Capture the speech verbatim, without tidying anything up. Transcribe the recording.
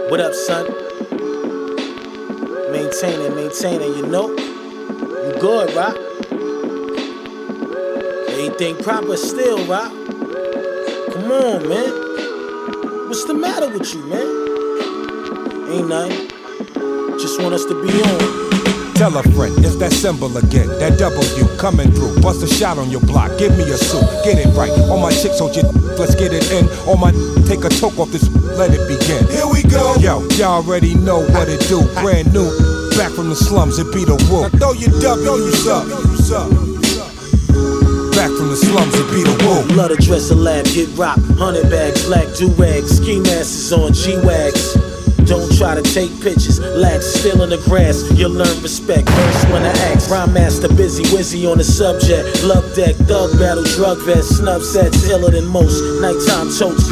What up, son? Maintaining, maintaining, you know? You good, right? Everything proper still, right? Come on, man. What's the matter with you, man? Ain't nothing. Just want us to be on. Tell a friend, it's that symbol again, that W coming through. Bust a shot on your block, give me a suit, get it right. All my chicks hold your let's get it in. All my take a toke off this, let it begin. Here we go. Yo, y'all already know what it do. Brand new, back from the slums, it be the woo. Now throw your W's up. Back from the slums, it be the woo. Love to dress a lab, get rock, hundred bags, black do-rags, ski masks on G-Wags. Don't try to take pictures, lax still in the grass. You'll learn respect, first when I ask. Rhyme master busy, wizzy on the subject. Love deck, thug battle, drug vest, snub sets, iller than most. Nighttime totes.